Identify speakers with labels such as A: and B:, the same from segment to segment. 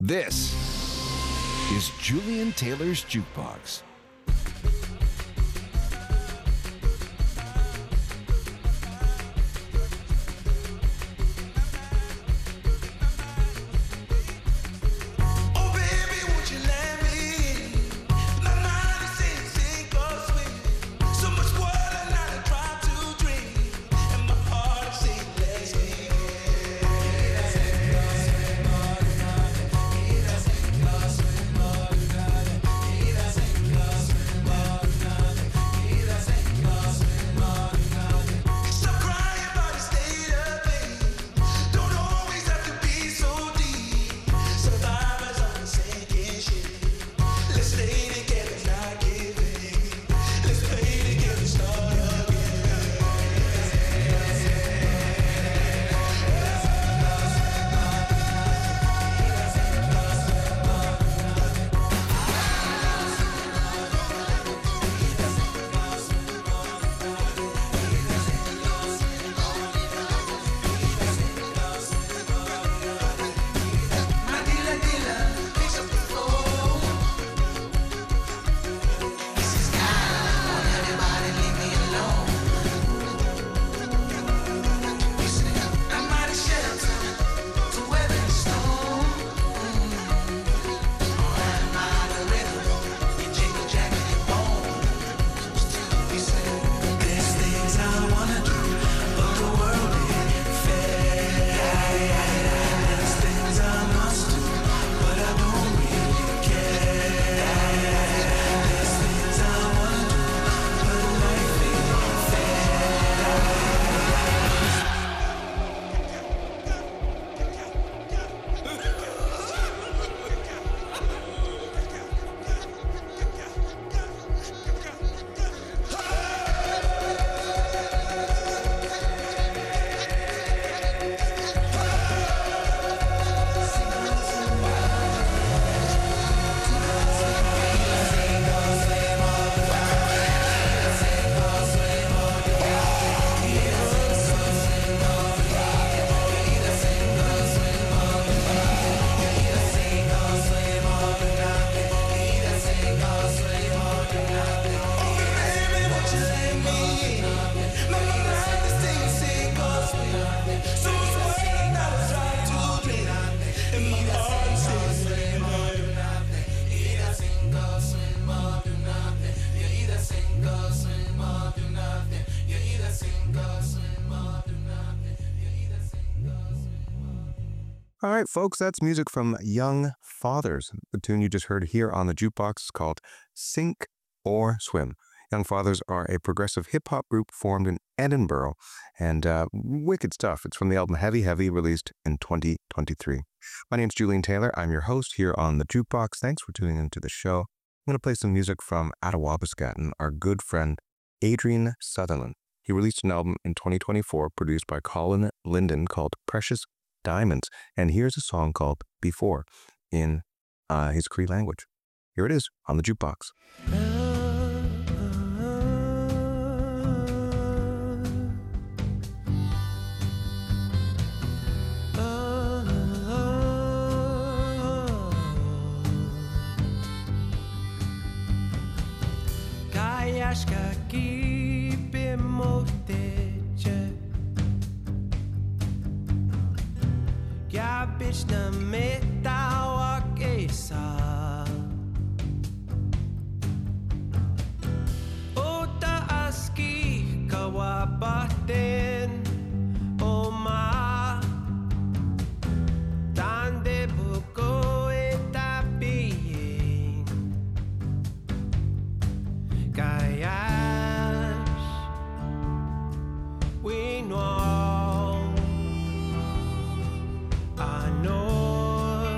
A: This is Julian Taylor's Jukebox.
B: All right, folks, that's music from Young Fathers. The tune you just heard here on the jukebox is called Sink or Swim. Young Fathers are a progressive hip-hop group formed in Edinburgh, and wicked stuff. It's from the album Heavy Heavy, released in 2023. My name's Julian Taylor. I'm your host here on the jukebox. Thanks for tuning into the show. I'm going to play some music from Attawabaskaton, our good friend Adrian Sutherland. He released an album in 2024 produced by Colin Linden called Precious Diamonds, and here's a song called Before in his Cree language. Here it is on the jukebox.
C: Kayashka kipe moteche Gabich na metawa kesa Ota aski kawabaten Oma Tande buko etapiyin Kayash We know I know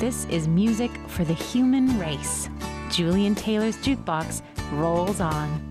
D: This is music for the human race. Julian Taylor's Jukebox rolls on.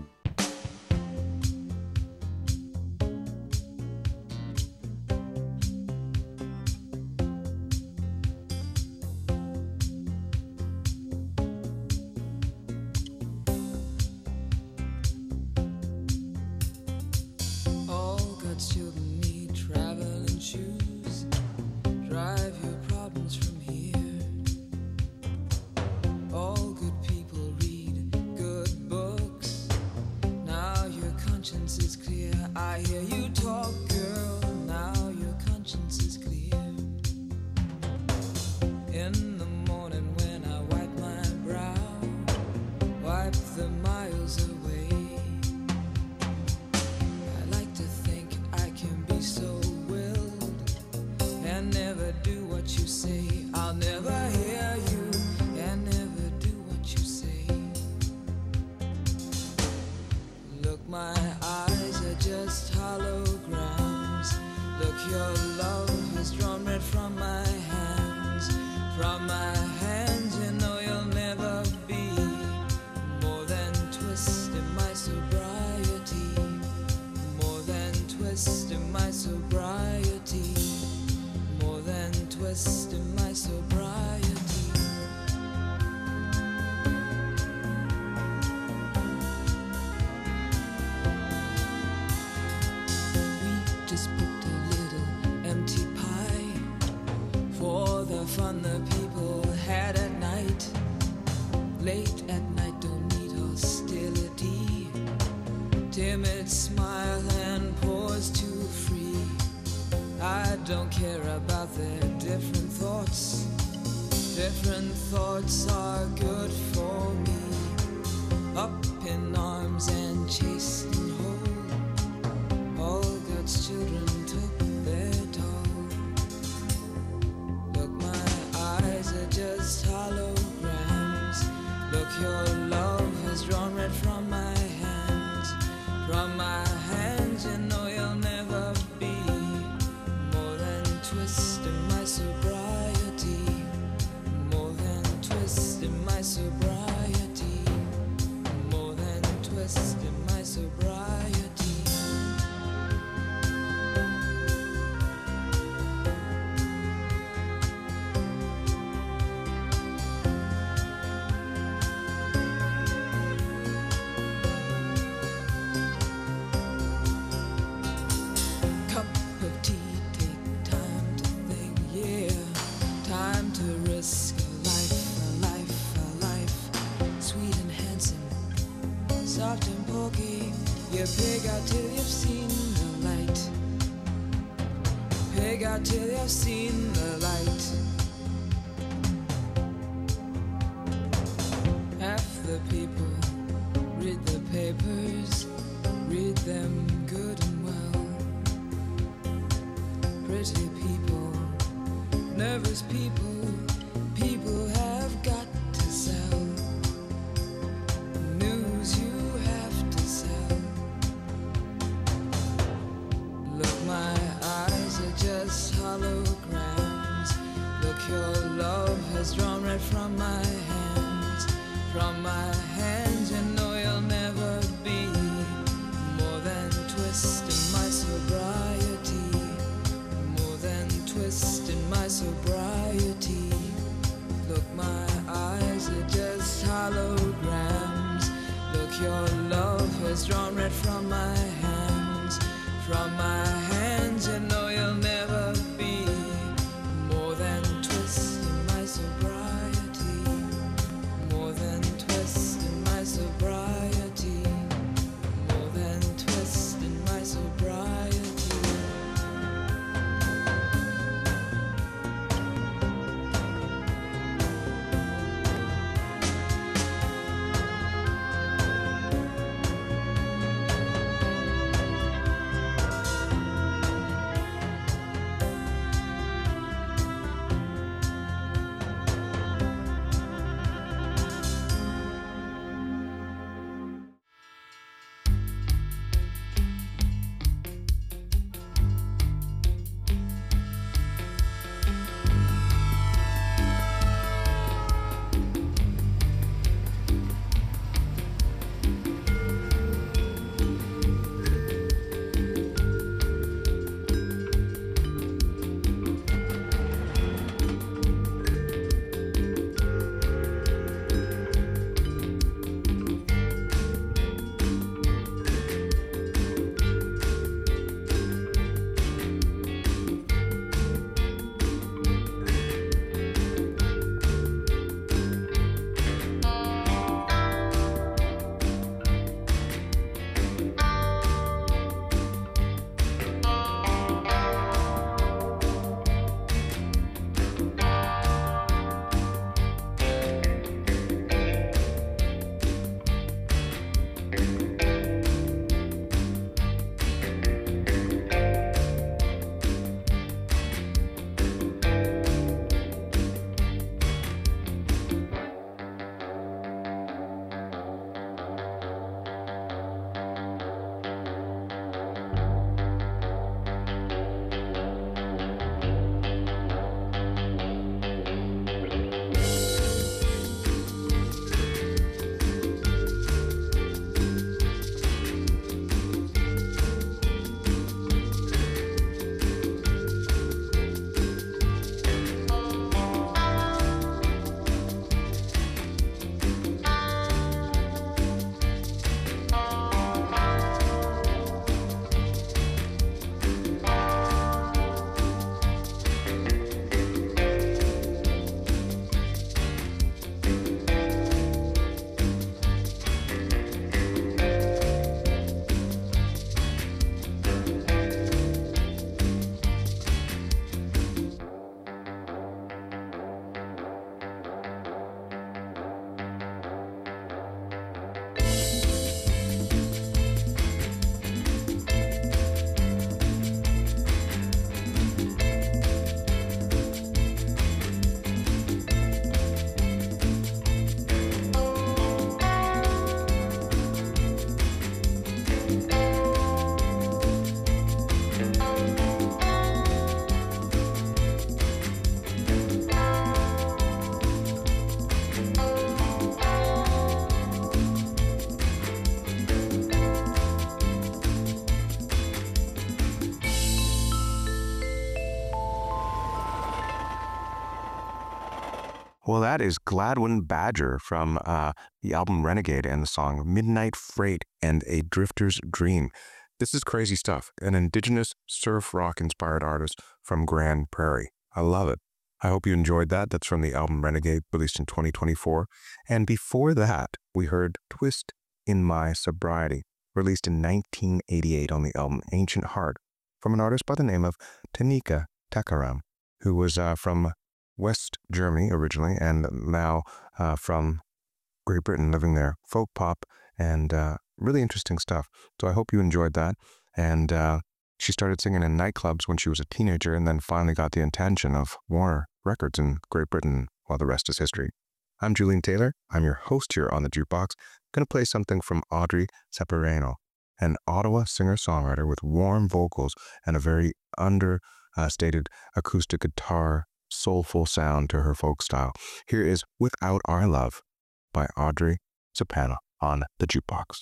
B: Well, that is Gladwin Badger from the album Renegade and the song Midnight Freight and A Drifter's Dream. This is crazy stuff, an indigenous surf rock inspired artist from Grand Prairie. I love it. I hope you enjoyed that. That's from the album Renegade, released in 2024. And before that, we heard Twist in My Sobriety, released in 1988 on the album Ancient Heart, from an artist by the name of Tanika Takaram, who was from West Germany originally and now from Great Britain, living there. Folk pop and really interesting stuff. So I hope you enjoyed that. And she started singing in nightclubs when she was a teenager and then finally got the attention of Warner Records in Great Britain, while the rest is history. I'm Julian Taylor. I'm your host here on the Jukebox. I'm going to play something from Audrey Separano, an Ottawa singer-songwriter with warm vocals and a very understated acoustic guitar, soulful sound to her folk style. Here is Without Our Love by Audrey Separano on the Jukebox.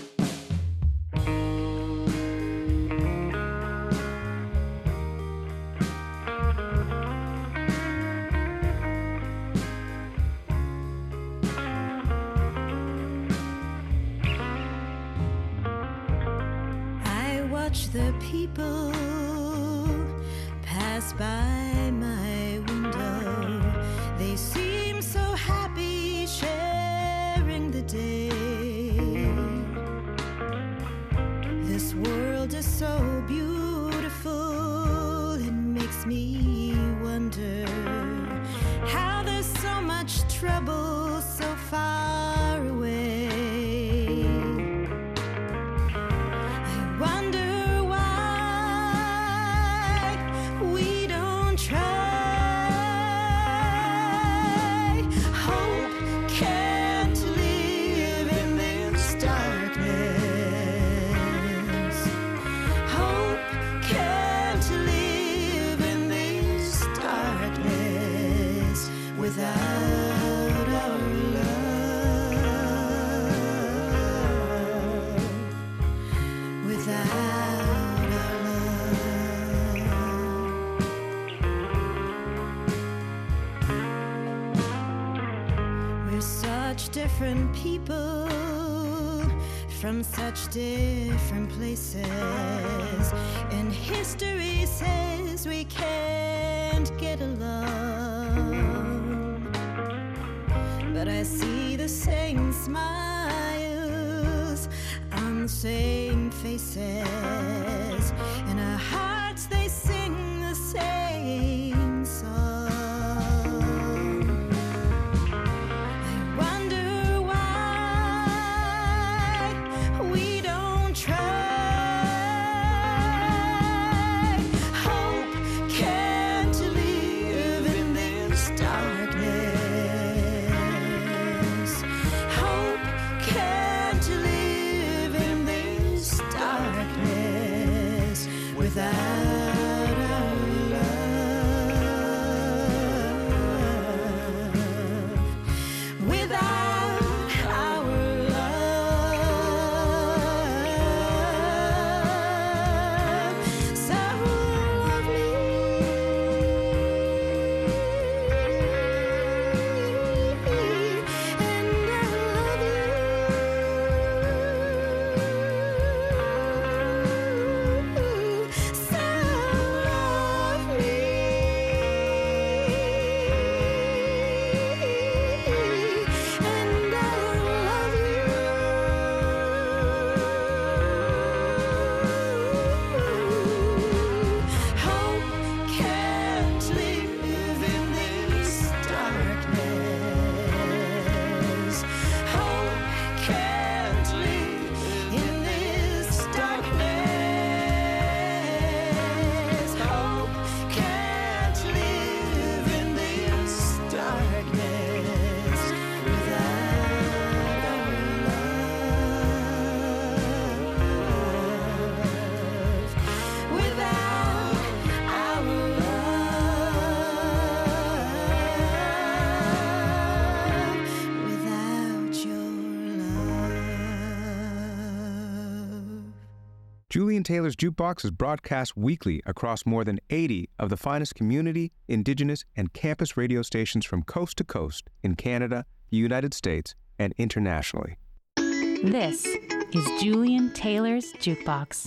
E: Watch the people pass by my window. They seem so happy sharing the day. This world is so beautiful, it makes me wonder how there's so much trouble so far away. I wonder without our love, without our love. We're such different people from such different places, and history says we can't get along. But I see the same smiles on the same faces, and our hearts, they sing the same song. I wonder why we don't try. Hope can't live in this darkness. Hope can't live in this darkness.
B: Julian Taylor's Jukebox is broadcast weekly across more than 80 of the finest community, indigenous, and campus radio stations from coast to coast in Canada, the United States, and internationally.
D: This is Julian Taylor's Jukebox.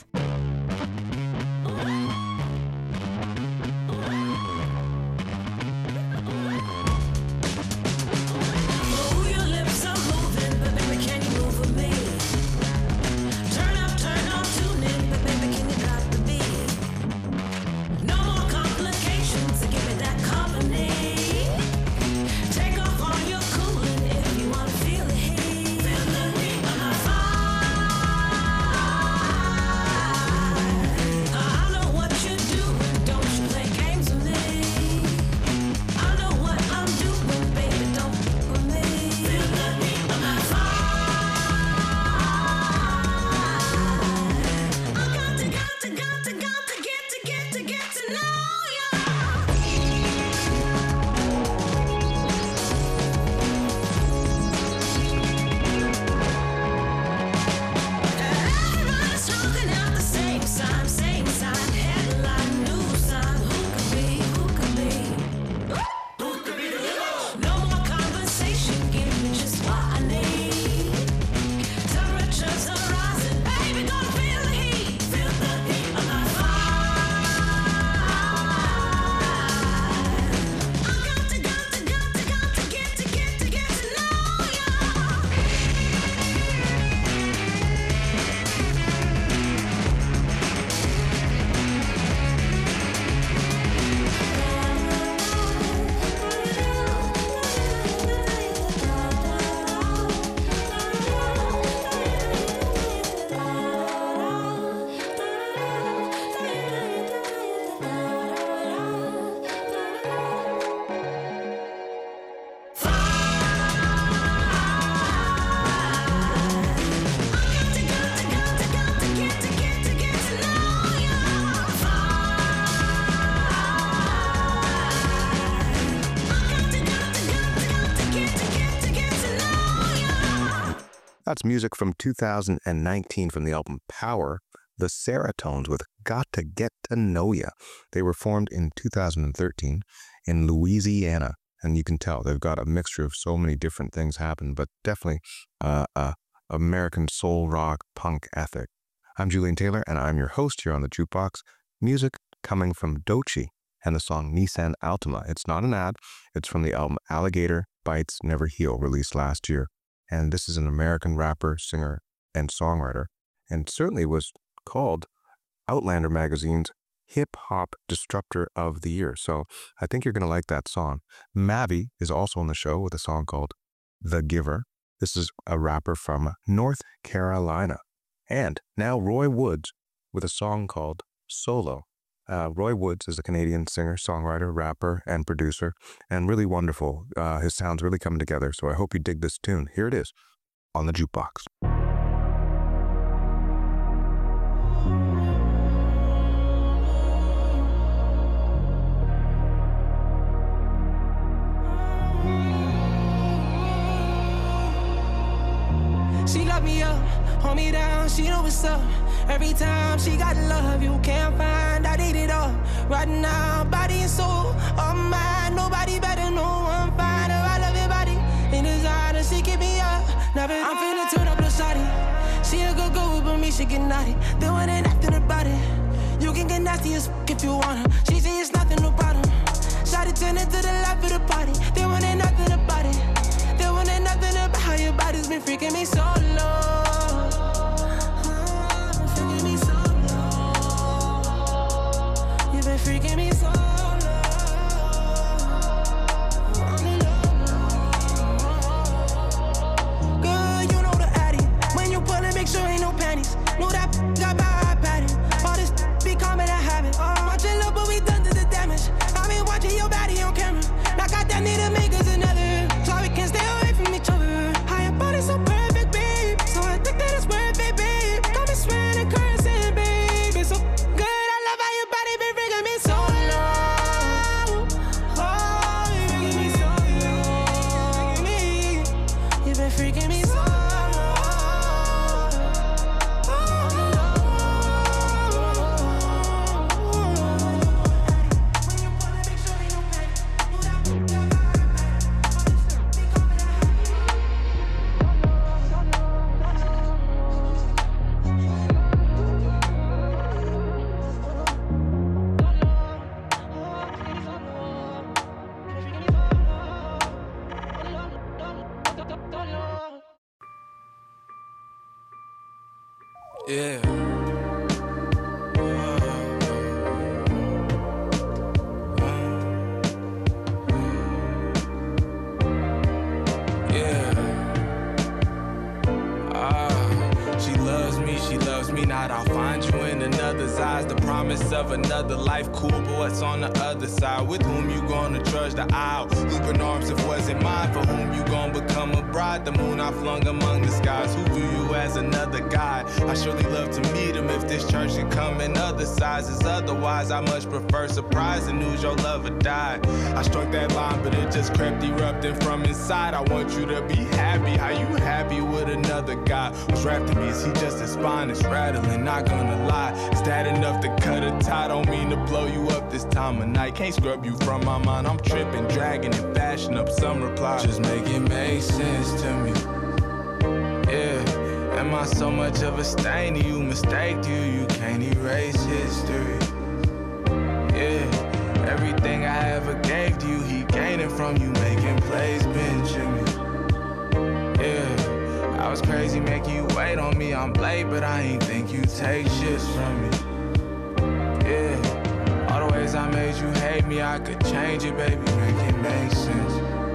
B: That's music from 2019 from the album Power, the Seratones with Got to Get to Know Ya. They were formed in 2013 in Louisiana, and you can tell they've got a mixture of so many different things happen, but definitely American soul rock punk ethic. I'm Julian Taylor, and I'm your host here on the Jukebox. Music coming from Doechii and the song Nissan Altima. It's not an ad. It's from the album Alligator Bites Never Heal, released last year. And this is an American rapper, singer, and songwriter, and certainly was called Outlander Magazine's Hip-Hop Disruptor of the Year. So I think you're going to like that song. Mavi is also on the show with a song called The Giver. This is a rapper from North Carolina. And now Roy Woods with a song called Solo. Roy Woods is a Canadian singer, songwriter, rapper, and producer, and really wonderful. His sound's really coming together, so I hope you dig this tune. Here it is, on the Jukebox.
C: She lock me up, hold me down, she know what's up. Every time she got love, you can't find, I need it all. Right now, body and soul, all mine, nobody better know I'm fine. I love your body, in designer, she keep me up. Never I'm finna turn up the shawty. She a good girl, but me, she get naughty. Doing it, nothing about it. You can get nasty as f if you want her. She say it's nothing about her. Shawty turn it to the life of the party. They want it, nothing about it. They want it, nothing about how your body's been freaking me so low. Freaking me so low. Girl, you know the addy. When you pull it, make sure ain't no panties. Know that got my iPad. All this be coming a habit. Watching love, but we done to the damage. I've been watching your body on camera. Now got that need to make us another. So we can stay away from each other. How your body's so perfect, babe. So I think that it's worth it, babe. Got me swearing and cursing, babe. It's so good. I love how your body been freaking me so low. Yeah. She loves me not. I'll find you in another's eyes. The promise of another life, cool, but what's on the other side? With whom you gonna trudge the aisle? Open arms if wasn't mine. For whom you gonna become a bride? The moon I flung among the skies. Who view you as another guy? I surely love to meet him if this church should come in other sizes. Otherwise, I much prefer surprise and news your lover died. I struck that line, but it just crept erupting from inside. I want you to be happy. How you happy with another guy? What's wrapped in me? Is he just a spine? It's rattling, not gonna lie. Is that enough to cut a tie? Don't mean to blow you up this time of night. Can't scrub you from my mind. I'm tripping, dragging, and fashion up some reply. Just make it make sense to me. Yeah, am I so much of a stain to you? Mistaked you, you can't erase history. Yeah, everything I ever gave to you, he gaining from you, making plays, benching me. Yeah. I was crazy making you wait on me. I'm late, but I ain't think you take shits from me. Yeah, all the ways I made you hate me, I could change it, baby, make it make sense.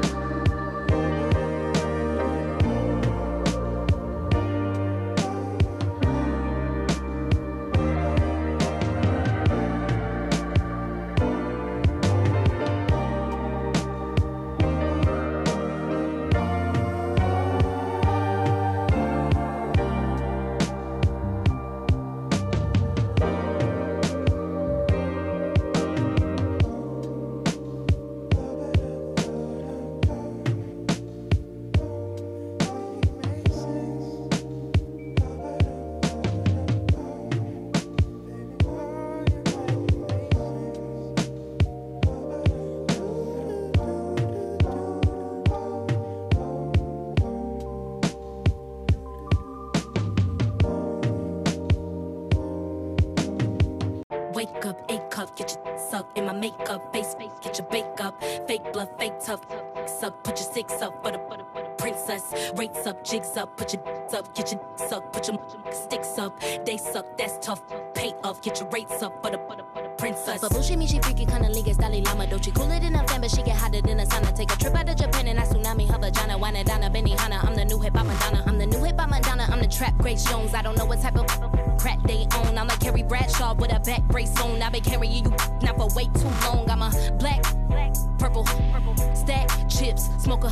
F: Wake up, A cup, get your suck in my makeup, face, get your bake up, fake bluff, fake tough, suck, put your six up for the princess, rates up, jigs up, put your up, get your suck, put your sticks up, they suck, that's tough, pay up, get your rates up for the princess. But bullshit me, she freaky, kinda liga, style llama, dochi, cooler than a fan, but she get hotter than a sauna. Take a trip out to Japan and I tsunami her vagina, wine down a Benihana. I'm the new hip hop Madonna, I'm the new hip hop Madonna, I'm the trap Grace Jones. I don't know what type of crack they own. I'm like Carrie Bradshaw with a back brace on. I've been carrying you now for way too long. I'm a black, purple, stack chips, smoker,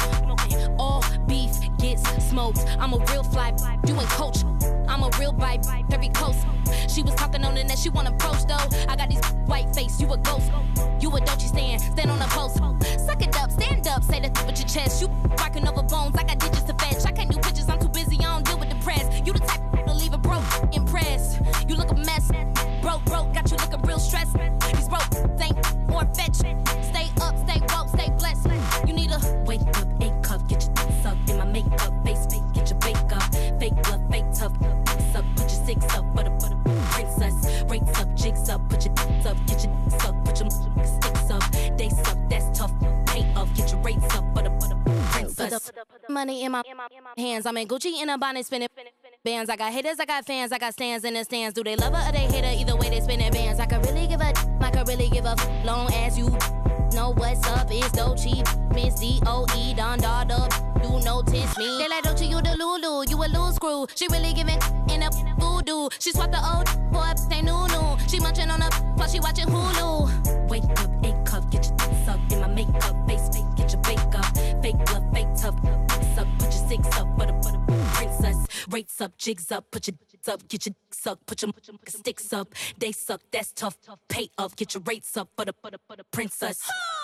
F: all beef gets smoked. I'm a real fly, doing coach. I'm a real vibe, every coast. She was talking on the net, she wanna approach though. I got these white face, you a ghost. You a Dolce stand on the post. Suck it up, stand up, say the with your chest. You rocking over bones, I got digits to fetch. I can't do pictures, I'm too busy, I don't deal with the press. You the type to leave it broke, impressed. You look a mess, broke, got you looking real stressed. These broke ain't or fetch. Stay up, stay woke, stay blessed. You need a wake up, A cup, get your sucked in my makeup, face, get your bake up, fake blood, fake tough, suck, put your six up for the princess, rates up, jigs up, put your up, get your suck, put your sticks up, they suck, that's tough, pay up, get your rates up for the princess. Money in my hands, I'm in Gucci in a bonnet, spinning bands. I got haters, I got fans, I got stands in the stands. Do they love her or they hate her? Either way they spinning bands. I could really give a, I could really give a long as you know what's up. It's Dolce, Miss D-O-E, Don Dada. You notice me. They like Dolce, you the Lulu, you a loose screw. She really giving in a voodoo. She swapped the old for a they new. She munching on a while she watching Hulu. Wake up, A cup, get your sucked in my makeup, face, get your bake up, fake blood, fake tough, suck, put your six up for the princess, rates up, jigs up, put your up, get your suck, put your sticks up, they suck, that's tough, pay up, get your rates up for the princess.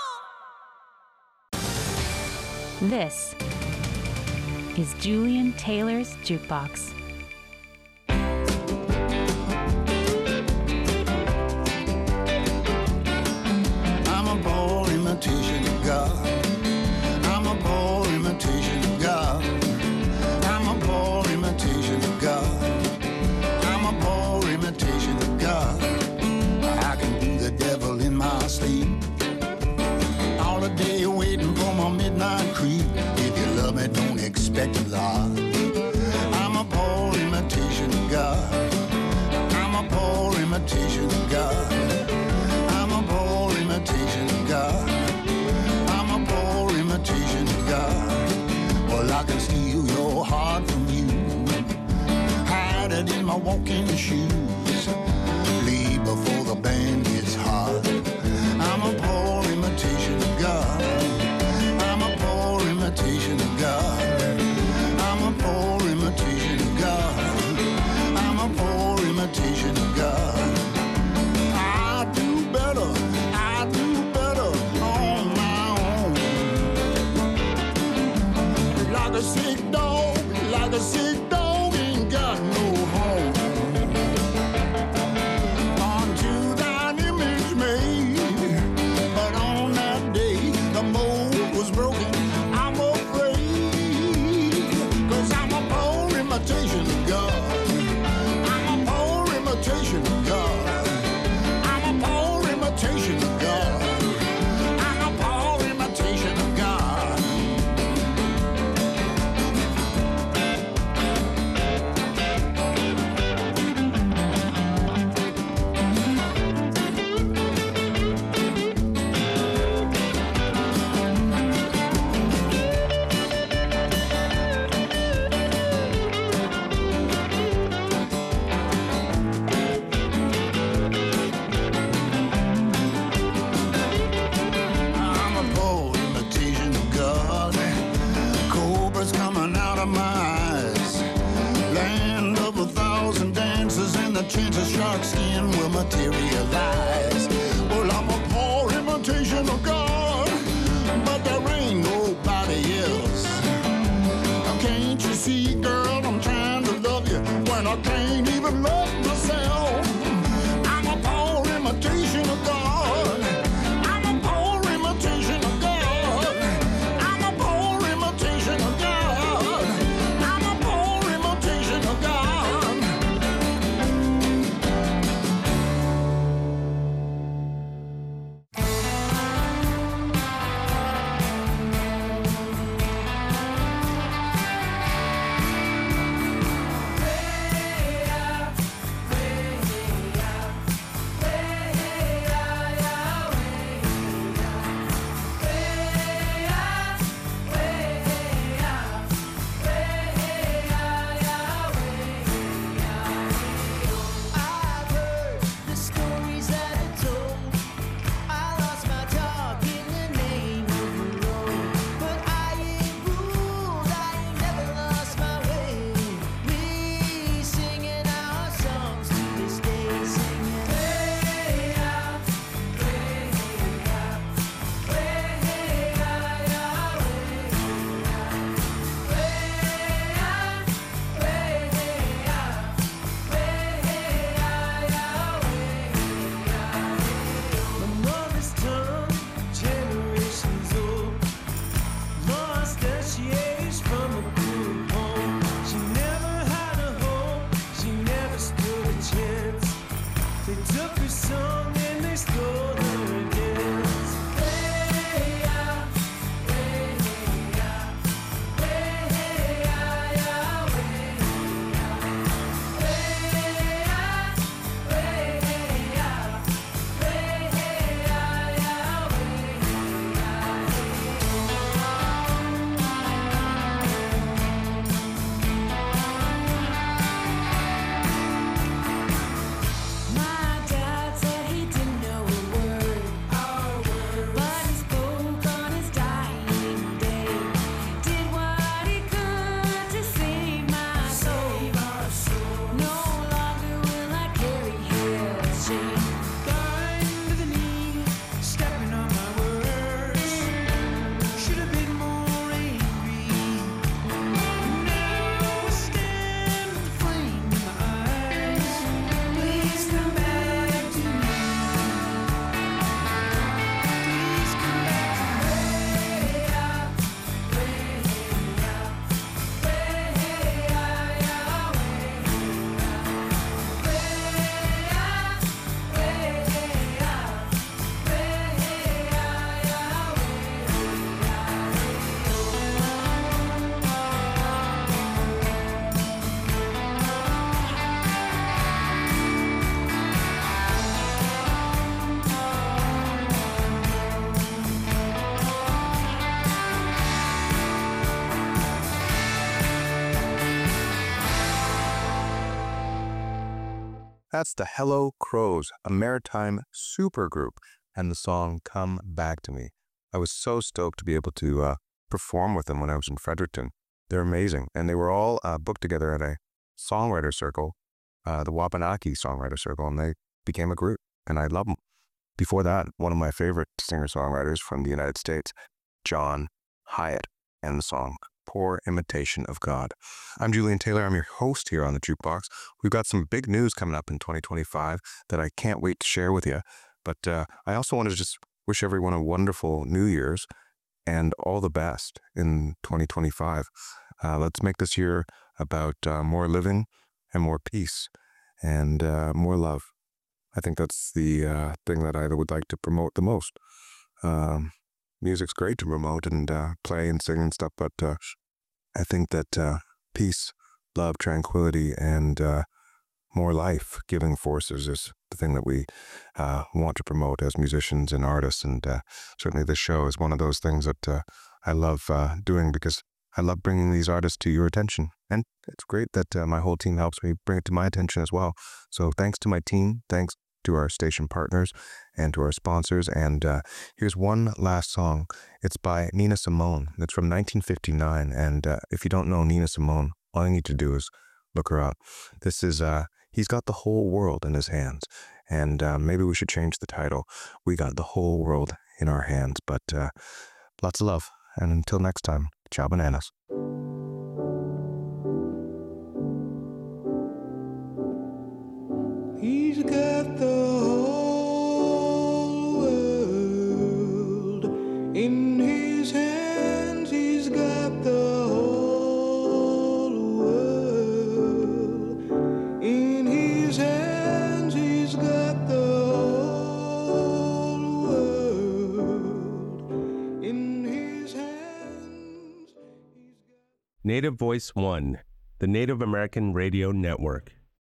D: This is Julian Taylor's Jukebox.
G: I'm a poor imitation of God. I'm a poor imitation of God. I'm a poor imitation of God. I'm a poor imitation of God. I can do the devil in my sleep. All the day waiting for my midnight creep. If you love me, don't expect a lot. I'm a poor the shoes. Leave before the band gets hot. I'm a poor imitation of God. I'm a poor imitation of God. I'm a poor imitation of God. I'm a poor imitation of God. I do better on my own. Like a sick dog ain't got no home.
B: That's the Hello Crows, a maritime supergroup, and the song Come Back to Me. I was so stoked to be able to perform with them when I was in Fredericton. They're amazing, and they were all booked together at a songwriter circle, the Wabanaki Songwriter Circle, and they became a group, and I love them. Before that, one of my favorite singer-songwriters from the United States, John Hyatt, and the song Poor Imitation of God. I'm Julian Taylor. I'm your host here on the Jukebox. We've got some big news coming up in 2025 that I can't wait to share with you. But I also want to just wish everyone a wonderful New Year's and all the best in 2025. Let's make this year about more living and more peace and more love. I think that's the thing that I would like to promote the most. Music's great to promote and play and sing and stuff, but I think that peace, love, tranquility, and more life-giving forces is the thing that we want to promote as musicians and artists, and certainly this show is one of those things that I love doing because I love bringing these artists to your attention, and it's great that my whole team helps me bring it to my attention as well. So thanks to my team, thanks to our station partners, and to our sponsors, and here's one last song. It's by Nina Simone. It's from 1959, and if you don't know Nina Simone, all you need to do is look her up. This is He's Got the Whole World in His Hands, and maybe we should change the title. We got the whole world in our hands, but lots of love, and until next time, ciao bananas.
C: He's got the whole world in his hands. He's got the whole world in his hands. He's got the whole world in his hands.
H: Native Voice One, the Native American Radio Network.